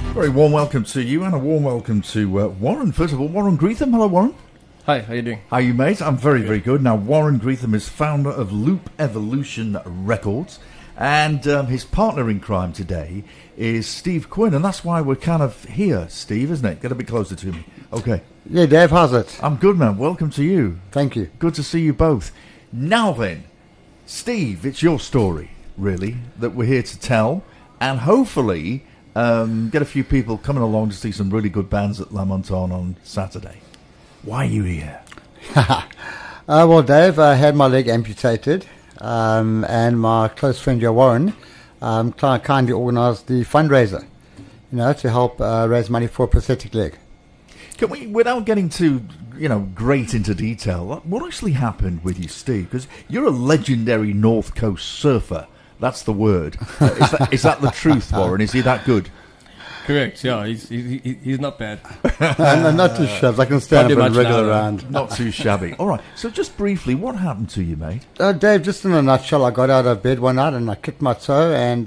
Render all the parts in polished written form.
Very warm welcome to you, and a warm welcome to Warren. First of all, Warren Greetham. Hello, Warren. Hi, how you doing? How are you, mate? I'm very, very good. Now, Warren Greetham is founder of Loop Evolution Records, and his partner in crime today is Steve Quinn, and that's why we're kind of here, Steve, isn't it? Get a bit closer to me. Okay. Yeah, Dave, how's it? I'm good, man. Welcome to you. Thank you. Good to see you both. Now then, Steve, it's your story, really, that we're here to tell, and hopefully get a few people coming along to see some really good bands at La Montagne on Saturday. Why are you here? Well, Dave, I had my leg amputated, and my close friend, Joe Warren, kindly organised the fundraiser, to help raise money for a prosthetic leg. Can we, without getting too, great into detail, what actually happened with you, Steve? Because you're a legendary North Coast surfer. That's the word. Is that the truth, Warren? Is he that good? Correct, yeah, he's not bad. No, not too shabby. I can stand up in a regular round. Not too shabby. All right, so just briefly, what happened to you, mate? Dave, just in a nutshell, I got out of bed one night and I kicked my toe, and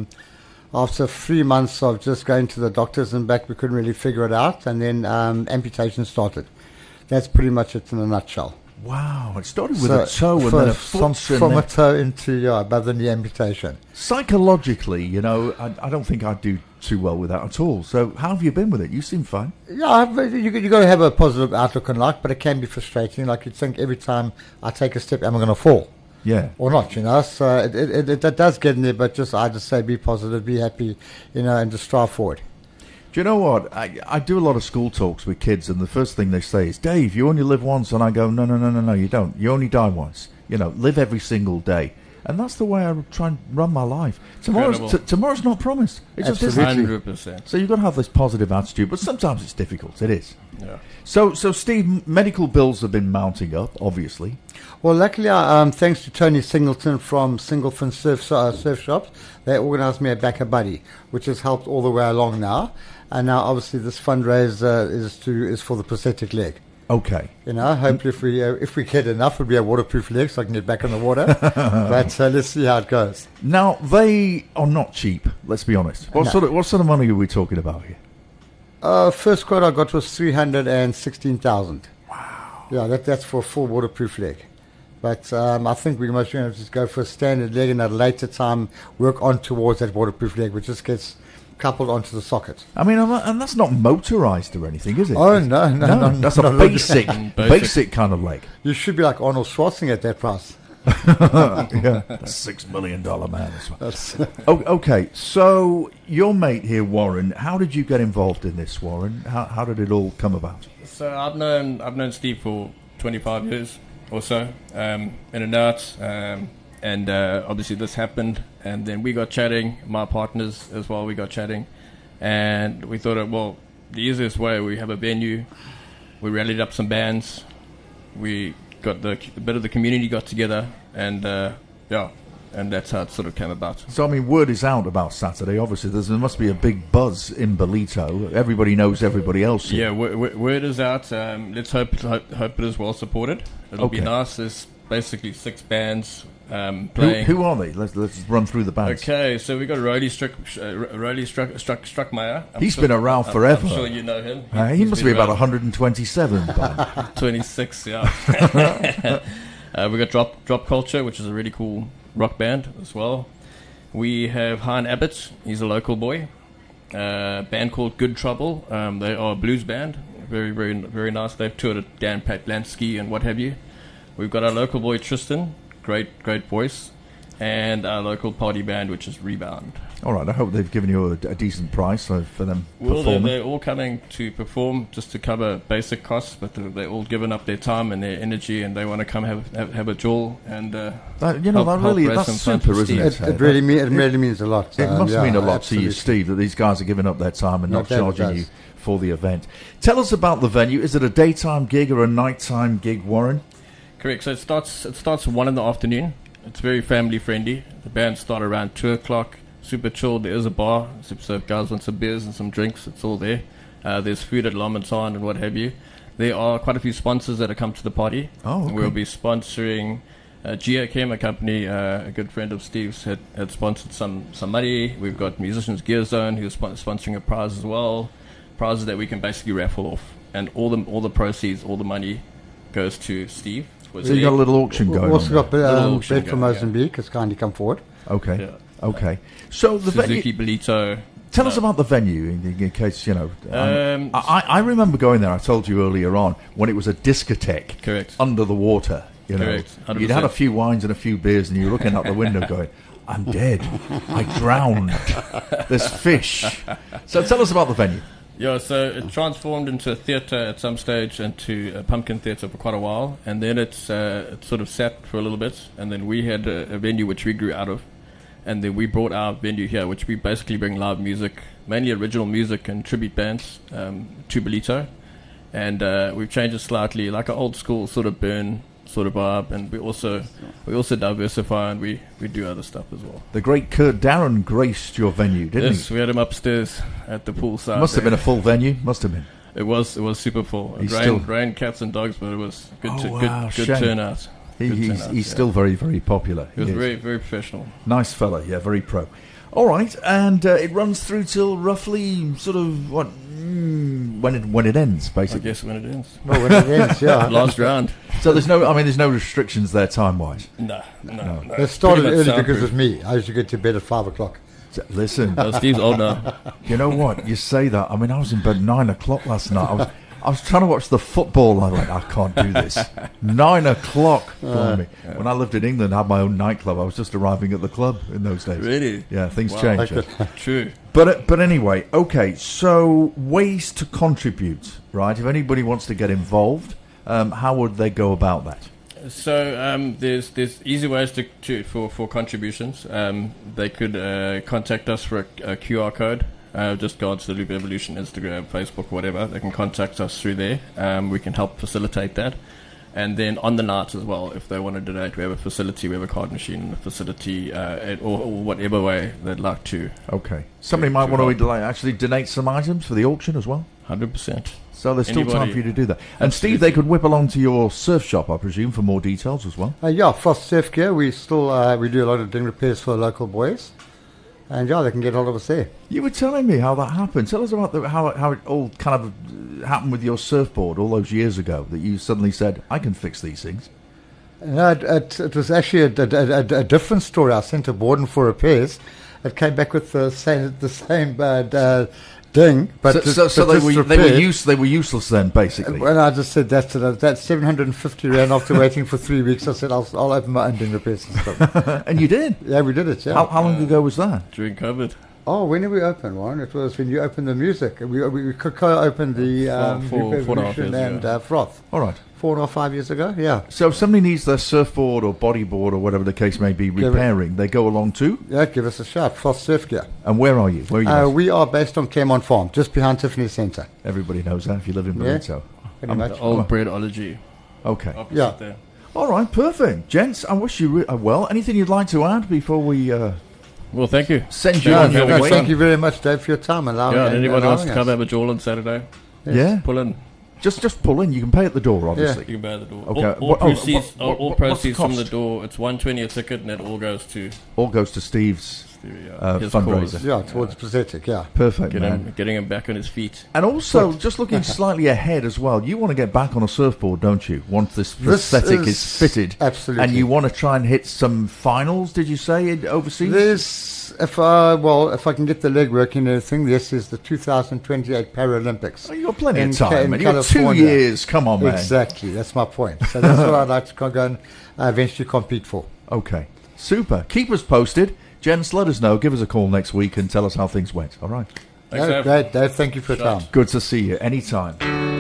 after 3 months of just going to the doctors and back, we couldn't really figure it out, and then amputation started. That's pretty much it in a nutshell. Wow, it started with a toe and then a foot. From a toe into above the knee amputation. Psychologically, I don't think I'd do too well with that at all. So how have you been with it? You seem fine. Yeah, you got to have a positive outlook on life, but it can be frustrating. Like, you'd think every time I take a step, am I going to fall? Yeah. Or not, So it does get in there, but I just say be positive, be happy, and just strive forward. Do you know what? I do a lot of school talks with kids, and the first thing they say is, Dave, you only live once. And I go, no, you don't. You only die once. Live every single day. And that's the way I try and run my life. Tomorrow's not promised. It just isn't. 100%. So you've got to have this positive attitude, but sometimes it's difficult. It is. Yeah. So Steve, medical bills have been mounting up, obviously. Well, luckily, thanks to Tony Singleton from Singlefin Surf Shops, they organised me a backer buddy, which has helped all the way along now. And now, obviously, this fundraiser is for the prosthetic leg. Okay. Hopefully, if we get enough, it'll be a waterproof leg, so I can get back in the water. But let's see how it goes. Now, they are not cheap. Let's be honest. What sort of money are we talking about here? First quote I got was 316,000. Wow. Yeah, that's for a full waterproof leg. But I think we must just go for a standard leg, and at a later time work on towards that waterproof leg, which just gets coupled onto the socket. I mean, and that's not motorized or anything, is it? Oh, no. That's a basic kind of leg. You should be like Arnold Schwarzenegger at that price. Yeah, $6 million man as well. Okay, so your mate here, Warren, how did you get involved in this, Warren? How did it all come about? So I've known Steve for 25 years or so, in and out, and obviously this happened, and then we got chatting, my partners as well, we got chatting, and we thought, well, the easiest way, we have a venue, we rallied up some bands, we got a bit of the community got together, and and that's how it sort of came about. So, I mean, word is out about Saturday. Obviously, there must be a big buzz in Bolito. Everybody knows everybody else here. Yeah, word is out. Let's hope it is well supported. It'll be nice. There's basically 6 bands playing. Who are they? Let's run through the bands. Okay, so we got Rolly Struckmeyer. He's been around forever. I'm sure you know him. He must be about 127. 26, yeah. We got Drop Culture, which is a really cool rock band as well. We have Han Abbott. He's a local boy. Band called Good Trouble. They are a blues band. Very, very, very nice. They've toured at Dan Patlansky and what have you. We've got our local boy Tristan. Great voice. And our local party band, which is Rebound. All right, I hope they've given you a decent price for them performing. They're all coming to perform just to cover basic costs, but they're all given up their time and their energy, and they want to come have a jewel and that's super, isn't it? It really means a lot. It must mean a lot absolutely. to you, Steve, that these guys are giving up their time and not charging you for the event. Tell us about the venue. Is it a daytime gig or a nighttime gig, Warren? Correct. So it starts at 1 in the afternoon. It's very family friendly. The bands start around 2 o'clock. Super chilled. There is a bar, so if guys want some beers and some drinks, it's all there. There's food at La Montagne and what have you. There are quite a few sponsors that have come to the party. Oh, okay. We'll be sponsoring GA a company, a good friend of Steve's, had sponsored some money. We've got Musicians Gear Zone, who's sponsoring a prize as well. Prizes that we can basically raffle off, and all the proceeds, all the money, goes to Steve. So you got a little auction going. We've also got auction Bed from going, Mozambique has kindly come forward. Okay. Yeah. Okay. So the Suzuki venue. Belito. Tell us about the venue, in case, I remember going there, I told you earlier on, when it was a discotheque. Correct. Under the water. Correct. 100%. You'd had a few wines and a few beers, and you were looking out the window going, I'm dead. I drowned. There's fish. So tell us about the venue. Yeah, so it transformed into a theatre at some stage, into a pumpkin theatre for quite a while, and then it sort of sat for a little bit, and then we had a venue which we grew out of, and then we brought our venue here, which we basically bring live music, mainly original music and tribute bands, to Belito, and we've changed it slightly, like an old school sort of burn sort of vibe, and we also diversify, and we do other stuff as well. The great Kurt Darren graced your venue, didn't he? Yes, we had him upstairs at the poolside. Must have been a full venue. Must have been. It was super full. It rained cats and dogs, but it was good turnout. He's still very, very popular. He was very, very professional. Nice fella, yeah, very pro. All right, and it runs through till roughly sort of what when it ends, basically. I guess when it ends. Well, when it ends, yeah. Last round. So there's no restrictions there time wise. No. It started Pretty much early because soundproof. of me. I used to get to bed at 5 o'clock. Listen, Steve's old now. you know what? You say that. I mean, I was in bed 9 o'clock last night. I was trying to watch the football. I went, I can't do this. 9 o'clock. Blimey. When I lived in England, I had my own nightclub. I was just arriving at the club in those days. Really? Yeah, things Wow. change. True. But anyway, okay. So ways to contribute, right? If anybody wants to get involved, how would they go about that? So there's easy ways for contributions. They could contact us for a QR code. Just go onto the Loop Evolution Instagram, Facebook, whatever. They can contact us through there. We can help facilitate that. And then on the night as well, if they want to donate, we have a facility, we have a card machine in the facility, or whatever way they'd like to. Okay. Somebody might want to actually donate some items for the auction as well. 100%. So there's still time Anybody. for you to do that. And Steve, they could whip along to your surf shop, I presume, for more details as well. Yeah, Frost Surf Gear. We still we do a lot of ding repairs for the local boys. And yeah, they can get hold of us there. You were telling me how that happened. Tell us about how it all kind of happened with your surfboard all those years ago, that you suddenly said, I can fix these things. No, it was actually a different story. I sent a board in for repairs. It came back with the same ding, but so they were useless then, basically. Well, I just said that's 750 rand after waiting for 3 weeks. I said I'll open my own ding repair system. And you did? Yeah, we did it. Yeah. How long ago was that? During COVID. Oh, when did we open, Warren? It was when you opened the music. We co-opened the Four and a half years and ago. Froth. All right. 4 or 5 years ago, yeah. So if somebody needs their surfboard or bodyboard or whatever the case may be repairing, they go along too? Yeah, give us a shout. Froth Surf Gear. And where are you? Where are you based? We are based on Claremont Farm, just behind Tiffany Centre. Everybody knows that if you live in Belito. Pretty much. The old breadology. Okay. Opposite Yeah. there. All right, perfect. Gents, I wish you well. Anything you'd like to add before we Well, thank you. send you No, on your way? thank you very much, Dave, for your time. Yeah, and anyone wants to come have a jawl on Saturday, Yeah? pull in. Just pull in. You can pay at the door, obviously. You can buy at the door. Okay. All What- oh, proceeds, what- all what's the proceeds from the cost? door. It's $120 a ticket, and it all goes to All goes to Steve's his fundraiser. cause. Yeah, towards Pathetic, yeah. Perfect, man. Getting him back on his feet. And also, just looking slightly ahead as well, you want to get back on a surfboard, don't you? Once this prosthetic is fitted. Absolutely. And you want to try and hit some finals, did you say, overseas? If I can get the leg working and everything, this is the 2028 Paralympics. Oh, you've got plenty in of time, in man. You've got 2 California. years. Come on, man. Exactly, that's my point. So that's what I'd like to go and eventually compete for. Okay. Super. Keep us posted. Jens, let us know. Give us a call next week and tell us how things went. All right. Thanks, No, Dave. great, Dave, thank you for your Sure. time. Good to see you. Anytime.